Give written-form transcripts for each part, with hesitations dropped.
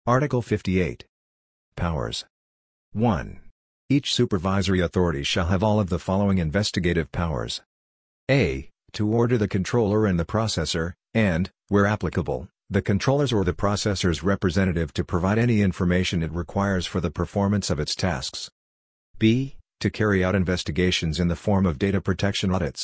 Article 58. Powers. 1. Each supervisory authority shall have all of the following investigative powers. A. To order the controller and the processor, and, where applicable, the controller's or the processor's representative to provide any information it requires for the performance of its tasks. B. To carry out investigations in the form of data protection audits.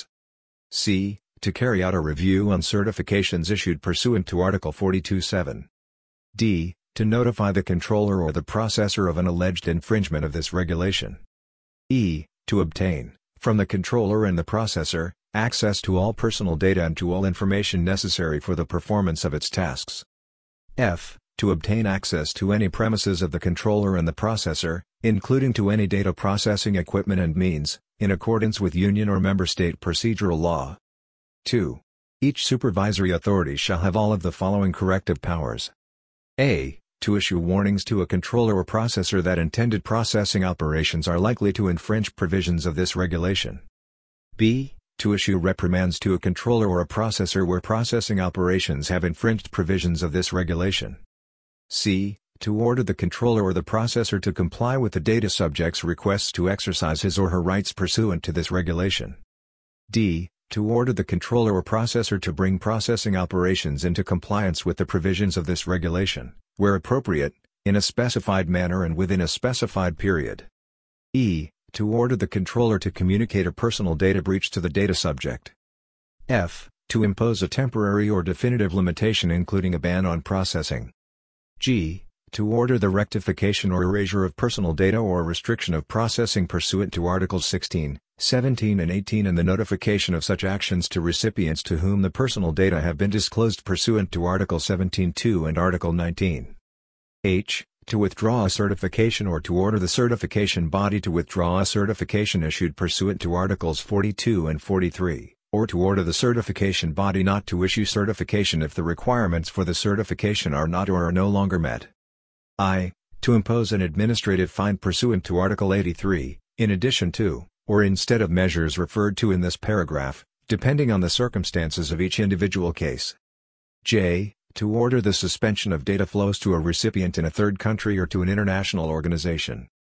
C. To carry out a review on certifications issued pursuant to Article 42(7). D. To notify the controller or the processor of an alleged infringement of this regulation. E. To obtain, from the controller and the processor, access to all personal data and to all information necessary for the performance of its tasks. F. To obtain access to any premises of the controller and the processor, including to any data processing equipment and means, in accordance with Union or Member State procedural law. 2. Each supervisory authority shall have all of the following corrective powers. A. To issue warnings to a controller or processor that intended processing operations are likely to infringe provisions of this regulation. B. To issue reprimands to a controller or a processor where processing operations have infringed provisions of this regulation. C. To order the controller or the processor to comply with the data subject's requests to exercise his or her rights pursuant to this regulation. D. To order the controller or processor to bring processing operations into compliance with the provisions of this regulation, where appropriate, in a specified manner and within a specified period. E. To order the controller to communicate a personal data breach to the data subject. F. To impose a temporary or definitive limitation including a ban on processing. G. To order the rectification or erasure of personal data or restriction of processing pursuant to Articles 16, 17 and 18 and the notification of such actions to recipients to whom the personal data have been disclosed pursuant to Article 17(2) and Article 19. H. To withdraw a certification or to order the certification body to withdraw a certification issued pursuant to Articles 42 and 43, or to order the certification body not to issue certification if the requirements for the certification are not or are no longer met. I. To impose an administrative fine pursuant to Article 83, in addition to, or instead of measures referred to in this paragraph, depending on the circumstances of each individual case. J. To order the suspension of data flows to a recipient in a third country or to an international organization.